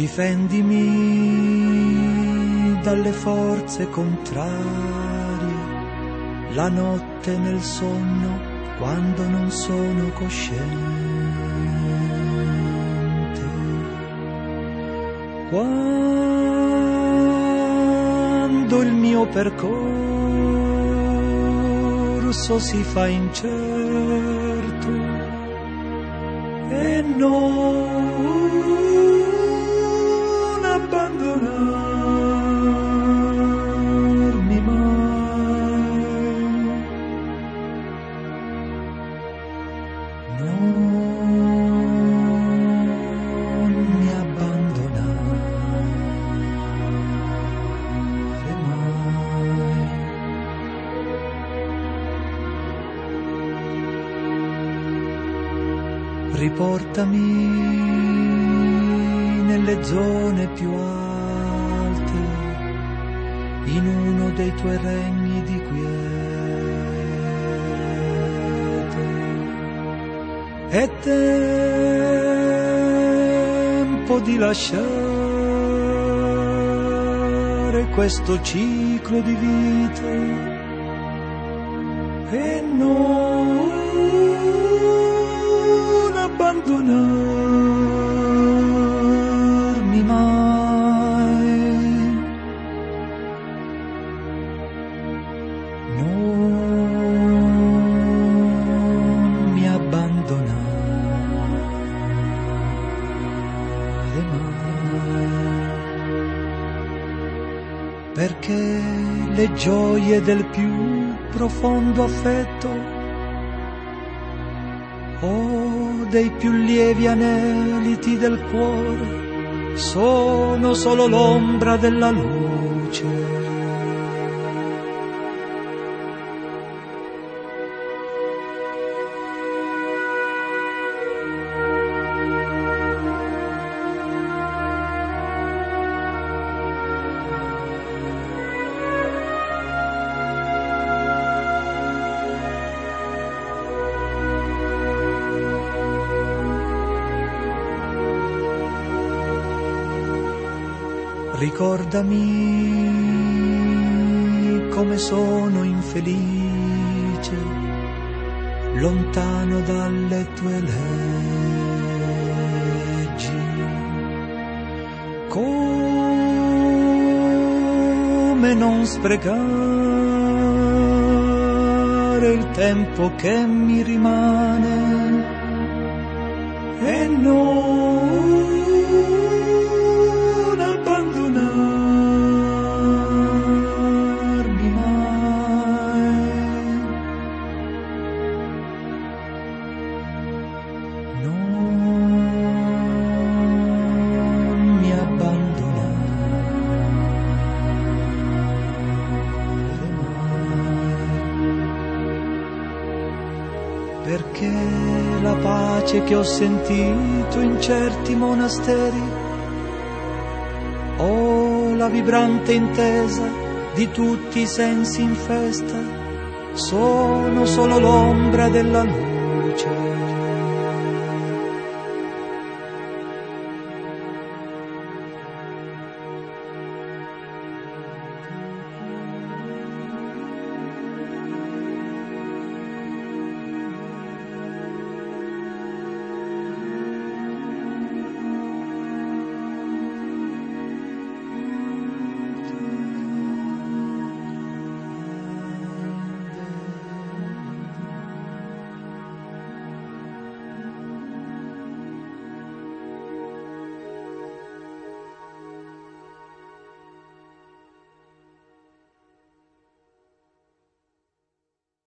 Difendimi dalle forze contrarie, la notte nel sonno quando non sono cosciente, quando il mio percorso si fa incerto e non abbandonarmi mai, non mi abbandonare mai. Riportami nelle zone più alte, in uno dei tuoi regni di quiete. È tempo di lasciare questo ciclo di vite e non abbandonarmi mai, non mi abbandonare mai, perché le gioie del più profondo affetto o dei più lievi aneliti del cuore sono solo l'ombra della luce. Ricordami come sono infelice, lontano dalle tue leggi, come non sprecare il tempo che mi rimane e non abbandonarmi mai, non mi abbandonare mai, perché la pace che ho sentito in certi monasteri o la vibrante intesa di tutti i sensi in festa sono solo l'ombra della luce.